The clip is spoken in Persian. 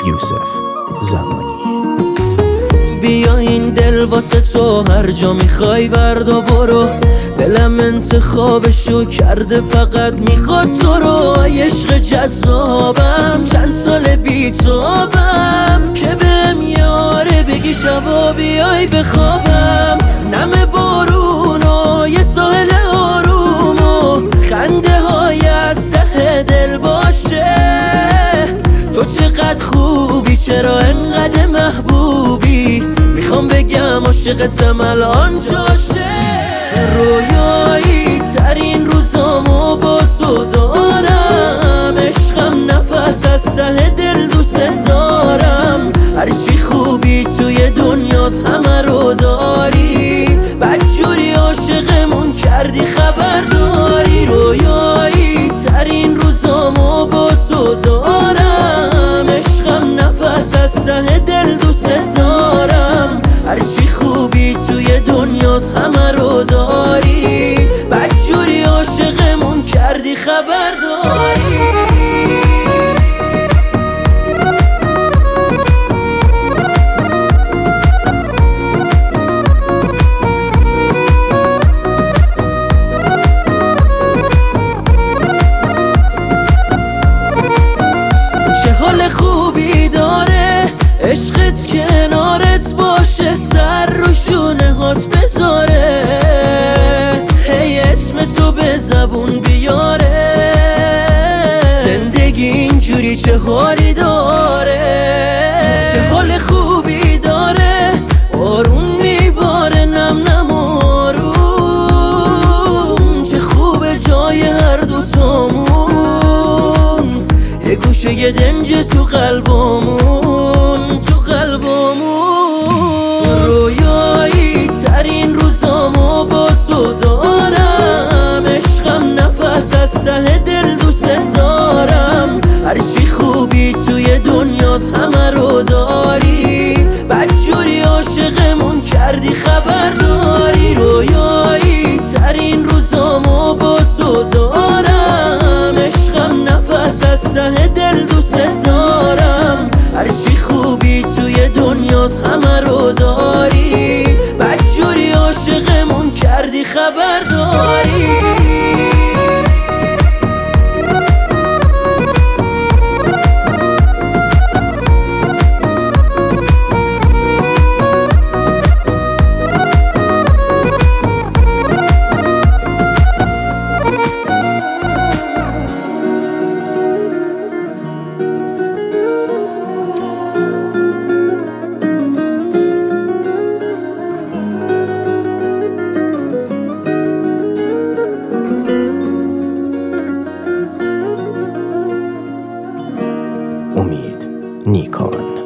یوسف زمانی. بیا این دل واسه تو هر جا میخوای ورد و برو، دلم انتخابشو کرده فقط میخواد تو رو. عشق جذابم چند سال بیتابم که بهم یاره بگی شبا بیای بخوابم. نم بارون و یه ساحل آروم و خنده های از ته دل باشه. تو چقدر خوبی چرا انقدر محبوبی، میخوام بگم عاشقتم الان جاشه. رویایی ترین روزامو با تو دارم، عشقم نفس از ته دل دوست دارم. هرچی خوبی توی دنیاست همه رو داری، بدجوری عاشقمون کردی خبر داری. رویایی ترین روزامو با تو دارم، عشقم نفس از ته دل دوست دارم. هرچی خوبی توی دنیاست همه رو داری، بدجوری عاشقمون کردی خبر داری. چه حال خوبی داره عشقت کنارت باشه، سر رو شونه هات بذاره، هی اسم تو به زبون بیاره. زندگی اینجوری چه حالی داره، چه حال خوبی داره، آروم میباره نم نم آروم. چه خوبه جای هر دوتامون، یه گوشه یه دنج تو قلبمون، تو قلبمون. رویایی ترین روزامو با تو دارم، عشقم نفس از ته دل دوست دارم. هرچی خوبی توی دنیاست همه رو داری، بدجوری عاشقمون کردی خبر داری. رویایی ترین روزامو با تو دارم، عشقم نفس از ته دل دوست دارم. هرچی خوبی توی دنیاست همه رو داری، بدجوری عاشقمون کردی خبر داری. امید نیکان.